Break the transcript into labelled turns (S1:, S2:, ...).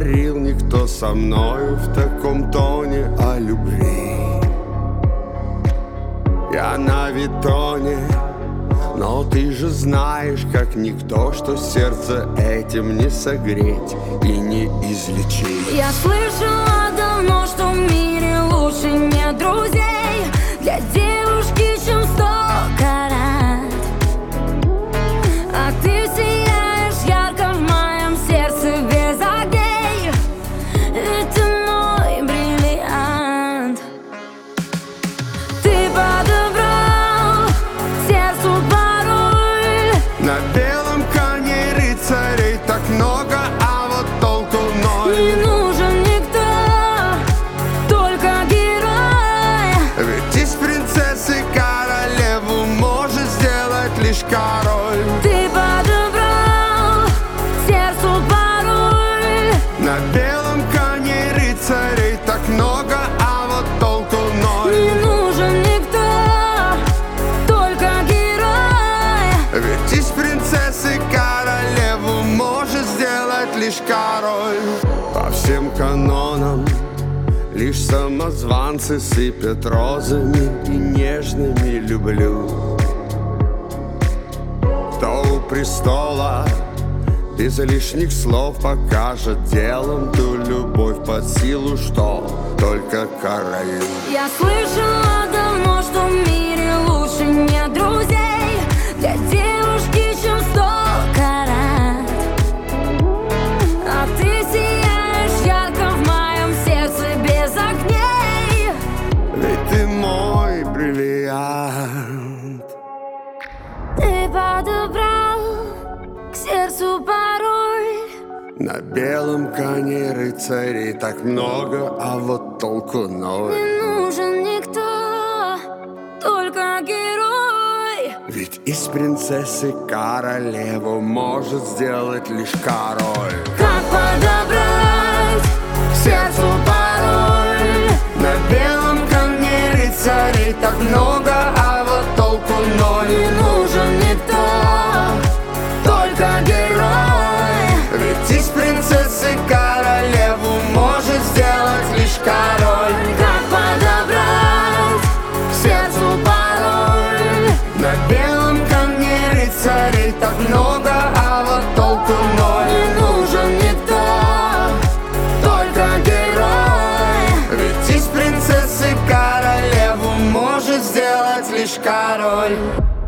S1: говорил никто со мною в таком тоне о любви. Я на Витоне, но ты же знаешь, как никто, что сердце этим не согреть и не излечить.
S2: Я слышала давно, что в мире лучше нет друзей для девушки, чем 100 карат. А ты сияешь ярко в моем сердце без огней, ведь ты мой бриллиант. Ты подобрал сердцу пароль.
S1: На белом коне рыцарей так много, а вот толку ноль.
S2: Не нужен никто, только герой.
S1: Ведь из принцессы королеву может сделать лишь король.
S2: Ты подобрал сердцу пароль.
S1: На белом коне рыцарей так много, а вот толку ноль.
S2: Не нужен никто, только герой.
S1: Ведь из принцессы королеву может сделать лишь король. По всем канонам лишь самозванцы сыпят розами и нежными люблю. Кто у престола без лишних слов покажет делом ту любовь под силу, что только королю.
S2: Я слышала давно, что в мире лучше нет друзей для девушки, чем 100 карат. А ты сияешь ярко в моем сердце без огней.
S1: Ведь ты мой бриллиант.
S2: Ты подобрал к сердцу пароль.
S1: На белом коне рыцарей так много, а вот толку ноль.
S2: Не нужен никто, только герой.
S1: Ведь из принцессы королеву может сделать лишь король.
S2: Как подобрать к сердцу пароль?
S1: На белом коне рыцарей так много, а вот толку ноль.
S2: Не нужен никто, только герой.
S1: Ведь из принцессы королеву может сделать лишь король.
S2: Как подобрать к сердцу пароль?
S1: На белом коне рыцарей так много, а вот толку ноль.
S2: Не нужен никто, только герой.
S1: Ведь из принцессы королеву может сделать лишь король.